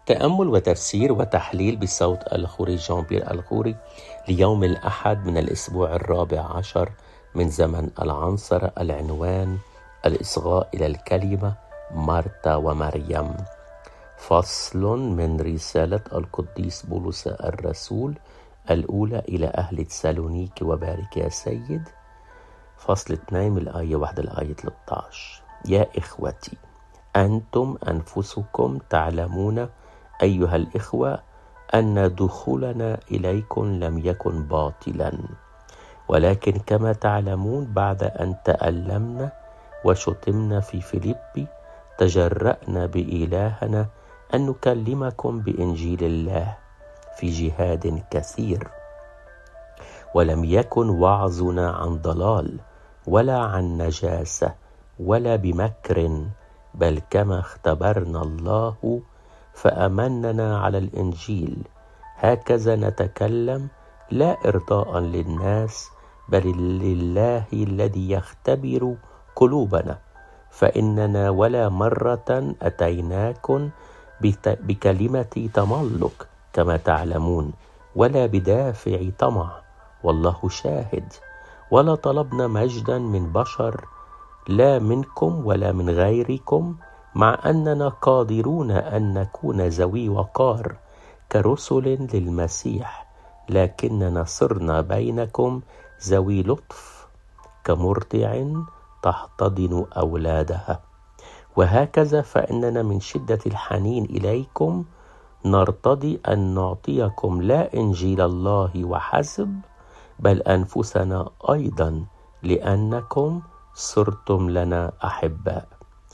تأمل وتفسير وتحليل بصوت الخوري جان بيير الخوري ليوم الأحد من الأسبوع 14 من زمن العنصرة. العنوان: الإصغاء إلى الكلمة مرتا ومريم. فصل من رسالة القديس بولس الرسول الأولى إلى أهل تسالونيك وبارك يا سيد. فصل 2 من الآية 1 للآية 13. يا إخوتي، أنتم أنفسكم تعلمون أيها الإخوة أن دخولنا إليكم لم يكن باطلا، ولكن كما تعلمون بعد أن تألمنا وشتمنا في فيليبي تجرأنا بإلهنا أن نكلمكم بإنجيل الله في جهاد كثير، ولم يكن وعظنا عن ضلال ولا عن نجاسة ولا بمكر، بل كما اختبرنا الله فأمننا على الإنجيل. هكذا نتكلم، لا إرضاء للناس بل لله الذي يختبر قلوبنا. فإننا ولا مرة أتيناكم بكلمة تملق كما تعلمون، ولا بدافع طمع، والله شاهد، ولا طلبنا مجدا من بشر، لا منكم ولا من غيركم، مع أننا قادرون أن نكون ذوي وقار كرسل للمسيح، لكننا صرنا بينكم ذوي لطف كمرضع تحتضن أولادها. وهكذا فإننا من شدة الحنين إليكم نرتضي أن نعطيكم لا إنجيل الله وحسب، بل أنفسنا أيضا، لأنكم صرتم لنا أحباء.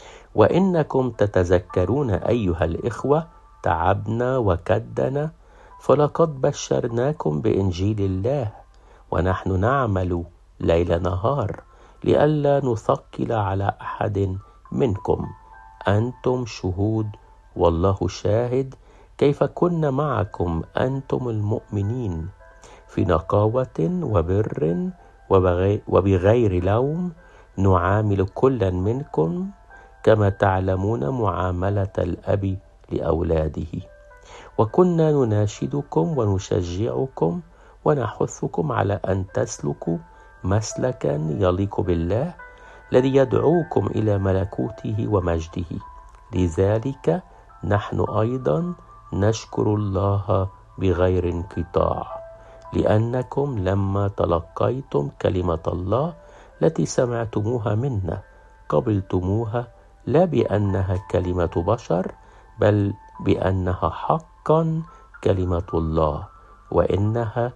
وإنكم تتذكرون أيها الإخوة تعبنا وكدنا، فلقد بشرناكم بإنجيل الله، ونحن نعمل ليل نهار لئلا نثقل على أحد منكم. أنتم شهود والله شاهد كيف كنا معكم أنتم المؤمنين في نقاوة وبر وبغير لوم، نعامل كلا منكم كما تعلمون معاملة الأب لأولاده. وكنا نناشدكم ونشجعكم ونحثكم على أن تسلكوا مسلكا يليق بالله الذي يدعوكم إلى ملكوته ومجده. لذلك نحن أيضا نشكر الله بغير انقطاع، لأنكم لما تلقيتم كلمة الله التي سمعتموها منا قبلتموها، لا بأنها كلمة بشر، بل بأنها حقا كلمة الله، وإنها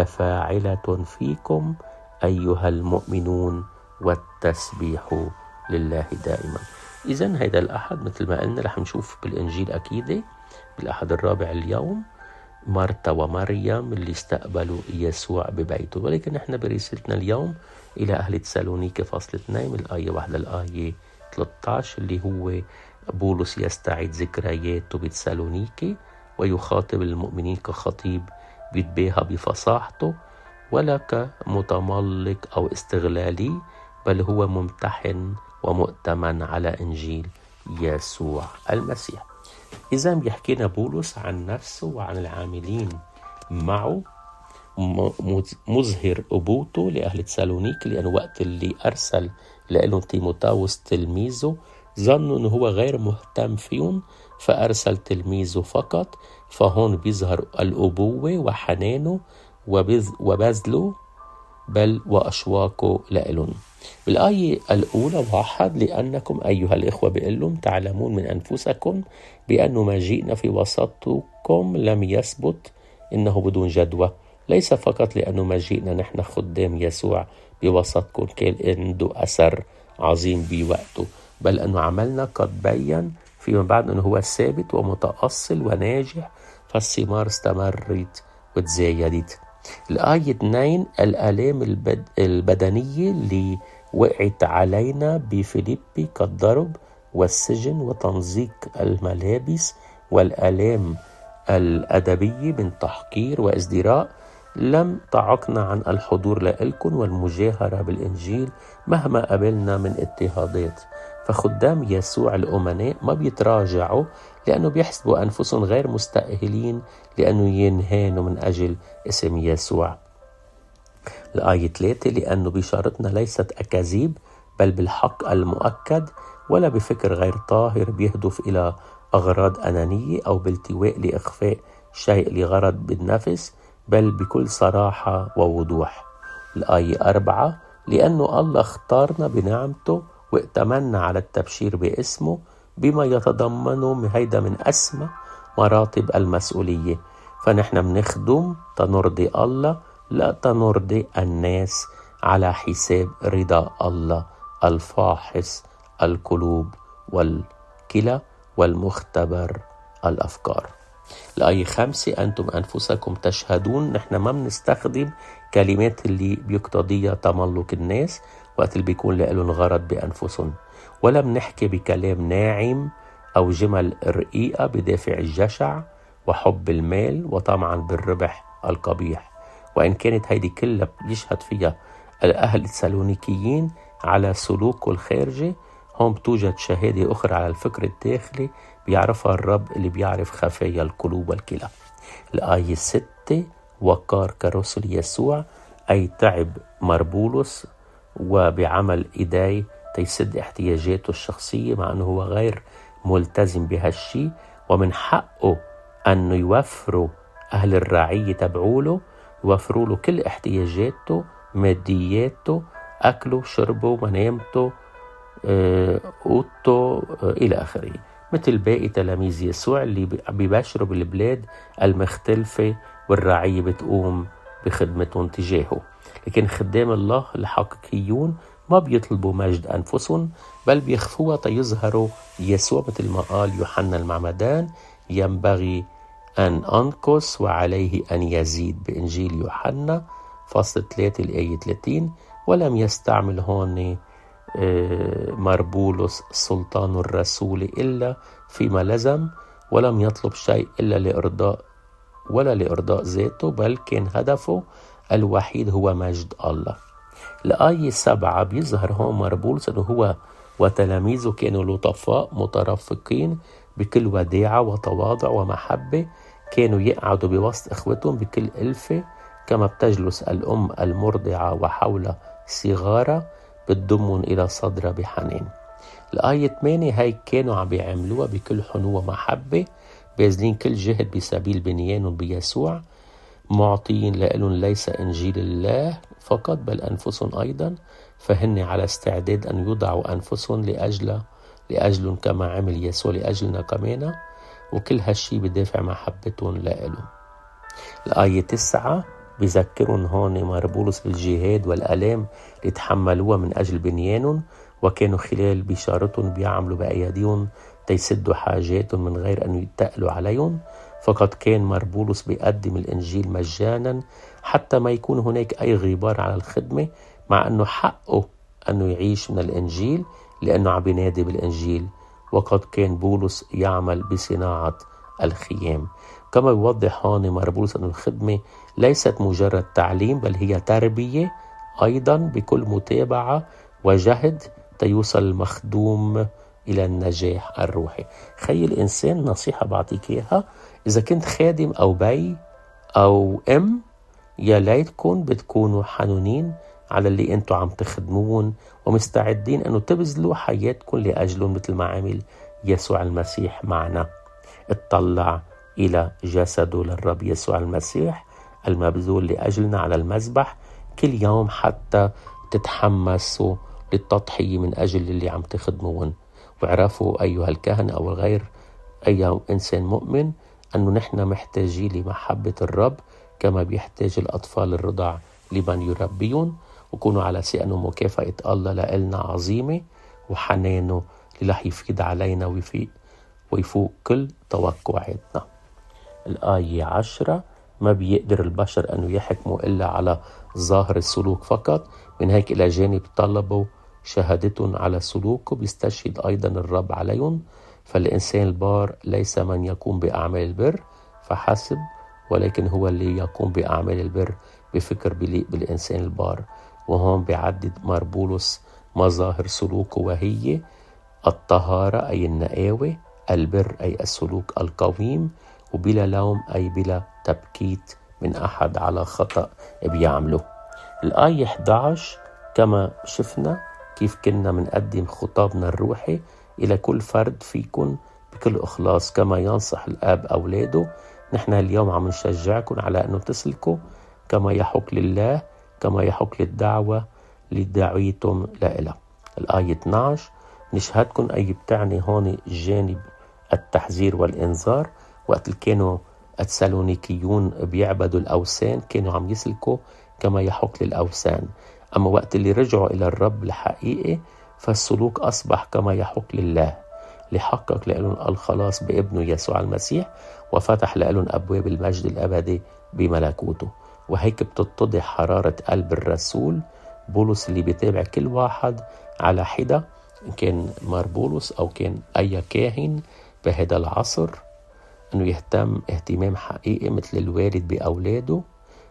لفاعلة فيكم أيها المؤمنون، والتسبيح لله دائما. إذن هيدا الأحد مثل ما قلنا رح نشوف بالإنجيل أكيد بالأحد الرابع اليوم مرتا ومريم اللي استقبلوا يسوع ببيته. ولكن احنا برسالتنا اليوم إلى أهل تسالونيك فصل 2 من الآية 1 للآية 13، اللي هو بولس يستعيد ذكرياته بتسالونيكي ويخاطب المؤمنين كخطيب بيتباهى بفصاحته ولا كمتملق أو استغلالي، بل هو ممتحن ومؤتمن على إنجيل يسوع المسيح. إذا بيحكينا بولس عن نفسه وعن العاملين معه، مظهر أبوته لأهل تسالونيك، لأنه وقت اللي أرسل لهم تيموثاوس تلميذه ظنوا أنه هو غير مهتم فيهم فأرسل تلميذه فقط. فهون بيظهر الأبوة وحنانه وبذله بل وأشواقه لهم. بالآية الأولى 1: لأنكم أيها الإخوة بيقلهم تعلمون من أنفسكم بأنه ما جئنا في وسطكم لم يثبت إنه بدون جدوى، ليس فقط لأنه ما جئنا نحن خدام يسوع بوسطكم كان عنده أثر عظيم بوقته، بل أنه عملنا قد بيّن فيما بعد أنه هو ثابت ومتأصل وناجح، فالثمار استمرت وتزايدت. الآية 2: الآلام البدنية اللي وقعت علينا بفيليبي كالضرب والسجن وتمزيق الملابس والآلام الأدبية من تحقير وازدراء لم تعقنا عن الحضور لإلكم والمجاهرة بالإنجيل مهما قابلنا من اضطهادات. فخدام يسوع الأمناء ما بيتراجعوا لأنه بيحسبوا أنفسهم غير مستأهلين لأنه ينهانوا من أجل اسم يسوع. الآية 3: لأنه بشارتنا ليست أكاذيب بل بالحق المؤكد، ولا بفكر غير طاهر بيهدف إلى أغراض أنانية أو بالتواء لإخفاء شيء لغرض بالنفس، بل بكل صراحة ووضوح. الآية 4: لأنه الله اختارنا بنعمته وائتمنا على التبشير باسمه بما يتضمنه هيدا من أسمى مراتب المسؤولية، فنحن بنخدم تنرضي الله لا تنرضي الناس على حساب رضا الله الفاحص القلوب والكلى والمختبر الأفكار. الآية 5: أنتم أنفسكم تشهدون. نحن ما بنستخدم كلمات اللي بيقتضيها تملك الناس وقت اللي بيكون لهم غرض بأنفسهم، ولا بنحكي بكلام ناعم أو جمل رقيقة بدافع الجشع وحب المال وطمعا بالربح القبيح. وإن كانت هيدي كلها بيشهد فيها الأهل التسالونيكيين على سلوكه الخارجي، هم توجد شهادة أخرى على الفكر الداخلي بيعرفها الرب اللي بيعرف خفايا القلوب والكلى. الآية 6: وقار كرسل يسوع، أي تعب مربولس وبعمل إيديه تيسد احتياجاته الشخصية مع أنه هو غير ملتزم بهالشي، ومن حقه أنه يوفروا أهل الرعية تبعوله، يوفروا له كل احتياجاته، مادياته، أكله، شربه، منامته، قوته إلى آخره، مثل باقي تلاميذ يسوع اللي بيبشروا بالبلاد المختلفة والرعية بتقوم بخدمتهم تجاهه. لكن خدام الله الحقيقيون ما بيطلبوا مجد أنفسهم بل بيخفوها تيظهروا يسوع، مثل ما قال يوحنا المعمدان: ينبغي أن أنقص وعليه أن يزيد، بإنجيل يوحنا فصل 3 الآية 30. ولم يستعمل هون مربولس سلطان الرسول إلا فيما لزم، ولم يطلب شيء إلا لإرضاء ذاته، بل كان هدفه الوحيد هو مجد الله. الآية 7 بيظهر هون مربولس أنه هو وتلاميذه كانوا لطفاء مترفقين بكل وداعة وتواضع ومحبة، كانوا يقعدوا بوسط إخوتهم بكل ألفة كما بتجلس الأم المرضعة وحول صغارة بتضمهم إلى صدرها بحنان. الآية 8: هاي كانوا عم بيعملوها بكل حنو ومحبة، باذلين كل جهد بسبيل بنيانهم بيسوع، معطيين لهم ليس إنجيل الله فقط بل أنفسهم أيضا، فهن على استعداد أن يضعوا أنفسهم لأجلهم كما عمل يسوع لأجلنا كمان، وكل هالشي بدافع محبتهم لهم. الآية 9 بيذكرون هون مربولس بالجهاد والآلام اللي تحملوها من أجل بنيانهم، وكانوا خلال بشارتهم بيعملوا بأيديهم تيسدوا حاجاتهم من غير أن يتقلوا عليهم. فقد كان مربولس بيقدم الإنجيل مجانا حتى ما يكون هناك أي غبار على الخدمة، مع أنه حقه أنه يعيش من الإنجيل لأنه عم بينادي بالإنجيل. وقد كان بولس يعمل بصناعة الخيام. كما يوضح هون مربولس أن الخدمة ليست مجرد تعليم بل هي تربية أيضا بكل متابعة وجهد تيوصل المخدوم إلى النجاح الروحي. خي الإنسان، نصيحة بعطيك إياها، إذا كنت خادم أو بي أو أم، يا ليتكن بتكونوا حنونين على اللي أنتوا عم تخدمون ومستعدين أنه تبذلوا حياتكم لأجلهم مثل ما عمل يسوع المسيح معنا. اطلع إلى جسده للرب يسوع المسيح المبذول لأجلنا على المذبح كل يوم حتى تتحمسوا للتضحية من أجل اللي عم تخدمون. واعرفوا أيها الكهنة أو غير أي إنسان مؤمن أنه نحن محتاجين لمحبة الرب كما بيحتاج الأطفال الرضع لمن يربيون، وكونوا على ثقة أنه مكافأة الله لنا عظيمة وحنانه اللي رح يفيد علينا ويفوق كل توقعاتنا. الآية 10: ما بيقدر البشر أنه يحكموا إلا على ظاهر السلوك فقط، من هيك إلى جانب طلبوا شهادتهم على سلوكه بيستشهد أيضا الرب عليهم. فالإنسان البار ليس من يقوم بأعمال البر فحسب، ولكن هو اللي يقوم بأعمال البر بفكر بليق بالإنسان البار. وهون بيعدد مربولس مظاهر سلوكه، وهي الطهارة أي النقاوة، البر أي السلوك القويم، وبلا لوم أي بلا تبكيت من أحد على خطأ بيعمله. الآية 11 كما شفنا كيف كنا منقدم خطابنا الروحي إلى كل فرد فيكن بكل إخلاص كما ينصح الآب أولاده. نحن اليوم عم نشجعكم على أنه تسلكوا كما يحق لله، كما يحق للدعوة اللي دعيتم لإلها. الآية 12 نشهدكم أي بتعني هون جانب التحذير والإنذار. وقت اللي كانوا التسالونيكيون بيعبدوا الأوثان كانوا عم يسلكوا كما يحق للأوثان، أما وقت اللي رجعوا إلى الرب الحقيقي فالسلوك أصبح كما يحق لله، لحقق لهم الخلاص بابنه يسوع المسيح وفتح لهم أبواب المجد الأبدي بملكوته. وهيك بتتضح حرارة قلب الرسول بولس اللي بيتابع كل واحد على حدة، إن كان مار بولس أو كان أي كاهن بهذا العصر، أنه يهتم اهتمام حقيقي مثل الوالد بأولاده.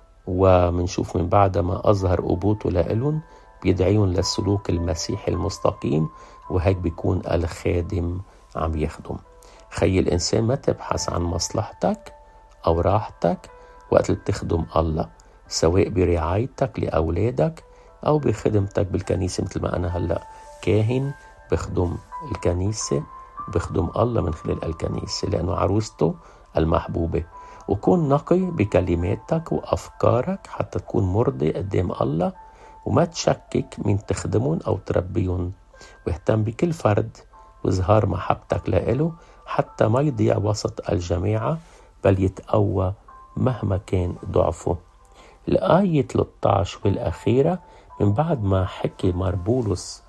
ومنشوف من بعد ما أظهر أبوته لإلهم بيدعيهم للسلوك المسيحي المستقيم، وهيك بيكون الخادم عم يخدم. خي الإنسان ما تبحث عن مصلحتك أو راحتك وقت اللي بتخدم الله، سواء برعايتك لأولادك أو بخدمتك بالكنيسة. مثل ما أنا هلأ كاهن بخدم الكنيسة، بخدم الله من خلال الكنيسة لأنه عروسته المحبوبة. وكون نقي بكلماتك وأفكارك حتى تكون مرضي قدام الله، وما تشكك من تخدمهم أو تربيهم. واهتم بكل فرد وإظهار محبتك لإله حتى ما يضيع وسط الجماعة بل يتقوى مهما كان ضعفه. الآية 13 والأخيرة من بعد ما حكي مار بولس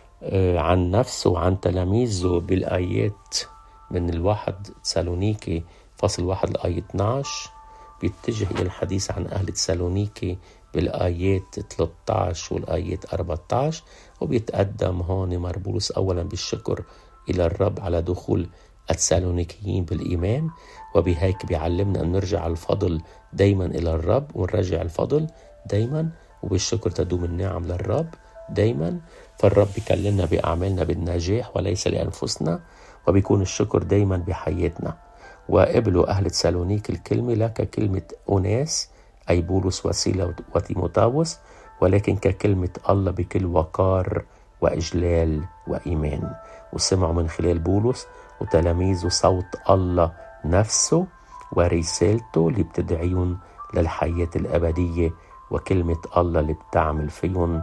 عن نفسه وعن تلاميذه بالآيات من الواحد تسالونيكي فصل 1 الآية 12 بيتجه إلى الحديث عن أهل تسالونيكي بالآيات 13 والآيات 14. وبيتقدم هون مار بولس أولا بالشكر إلى الرب على دخول التسالونيكيين بالإيمان، وبهيك بيعلمنا أن نرجع الفضل دايما إلى الرب ونرجع الفضل دايما، وبالشكر تدوم النعم للرب دايما. فالرب بيكلمنا بأعمالنا بالنجاح وليس لأنفسنا، وبيكون الشكر دايما بحياتنا. وقبلوا أهل تسالونيك الكلمة لا ككلمة أناس أي بولس وسيلة وتيموتاوس، ولكن ككلمة الله بكل وقار وإجلال وإيمان. وسمعوا من خلال بولس وتلاميذه صوت الله نفسه ورسالته اللي بتدعيهم للحياة الأبدية، وكلمة الله اللي بتعمل فيهم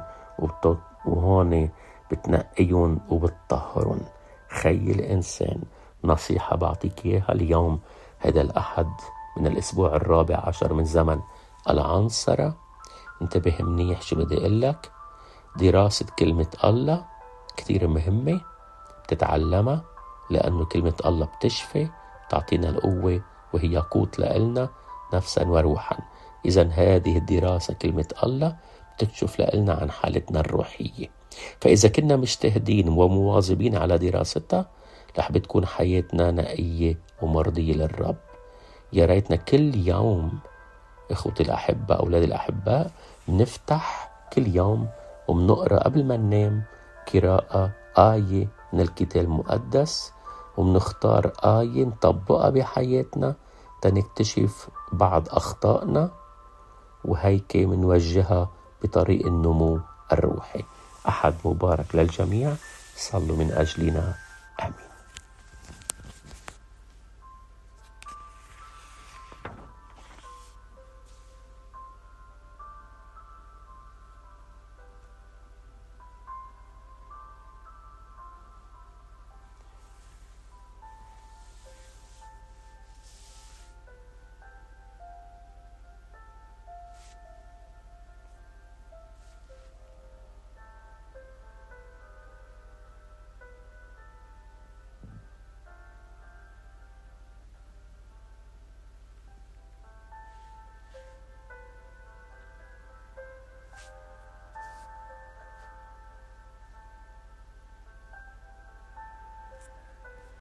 وهون بتنقيهم وبتطهرهم. خي الإنسان نصيحة بعطيك إياها اليوم هذا الأحد من الأسبوع 14 من زمن العنصرة. انتبه منيح شو بدي أقولك. دراسة كلمة الله كتير مهمة، بتتعلمها لأنه كلمة الله بتشفي، تعطينا القوة وهي قوت لإلنا نفسا وروحا. إذن هذه الدراسة كلمة الله بتكشف لإلنا عن حالتنا الروحية. فإذا كنا مجتهدين ومواظبين على دراستها رح بتكون حياتنا نقية ومرضية للرب. يا ريتنا كل يوم إخوتي الأحبة أولادي الأحباء نفتح كل يوم ومنقرأ قبل ما ننام قراءة آية من الكتاب المقدس، ومنختار آية نطبقها بحياتنا تنكتشف بعض أخطائنا، وهيك منوجهها بطريق النمو الروحي. أحد مبارك للجميع. صلوا من أجلنا. آمين.